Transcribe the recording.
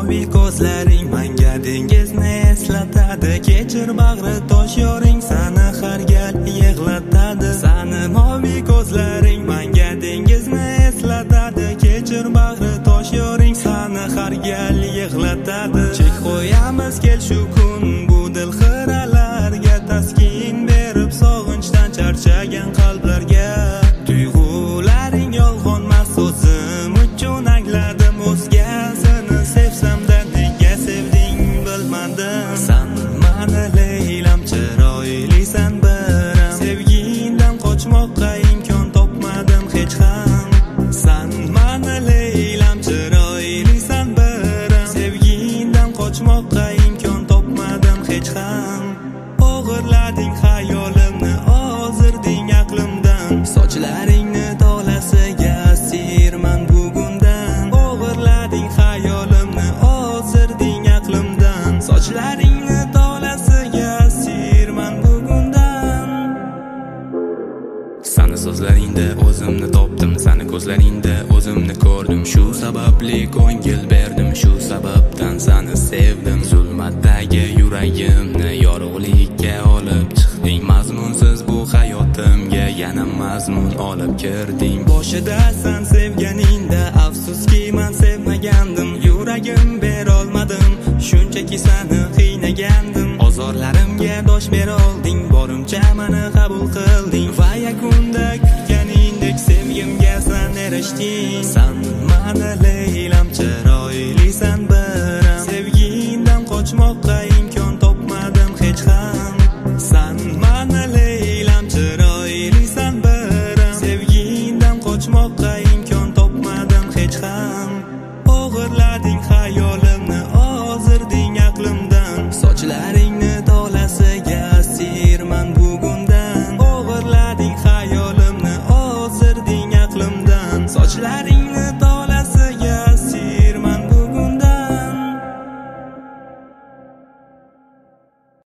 moviy ko'zlaring menga dengizni eslatadi. Kechir bag'ri tosh yoring sani har gal yig'latadi. Sani moviy ko'zlaring menga dengizni eslatadi. Kechir bag'ri tosh yoring sani har gal yig'latadi. Chek qo'yamiz kel shu kun bu dil xiralarga, taskin berib sog'inchdan charchagan qalblarga. Tuyg'ularing yolg'onmas, o'zim uchun angladim. O'zgasini sevsam-da nega sevding bilmadim. San mani Leylam, chiroylisan biram. Sevgingdan qochmoqqa imkon topmadim hech ham. San mani Leylam, chiroylisan biram. Sevgingdan qochmoqqa imkon topmadim hech ham. O'g'irlading hayolimni, ozirding aqlimdan. Sochlaringni tolasiga asirman bugundan. O'g'irlading hayolimni, ozirding aqlimdan. Sochlaringni tolasiga asirman bugundan. Sani so'zlaringda o'zimni topdim, sani ko'zlaringda o'zimni ko'rdim. Shu sababli ko'ngil berdim, shu sababdan sani sevdim. Zulmatdagi yuragimni yorug'likka olib chiqding. Mazmunsiz bu hayotimga yana mazmun olib kirding. Boshida san sevganingda afsuski men sevmagandim. Yuragim berolmadim, shunchaki sani qiynagandim. Ozorlarimga dosh bera olding, borimcha meni qabul qilding. Va yakunda kutganingdek sevgimga san erishding. San mani Leylam, chiroylisan biram. Sevgingdan qochmoqqa imkon topmadim hech ham. San mani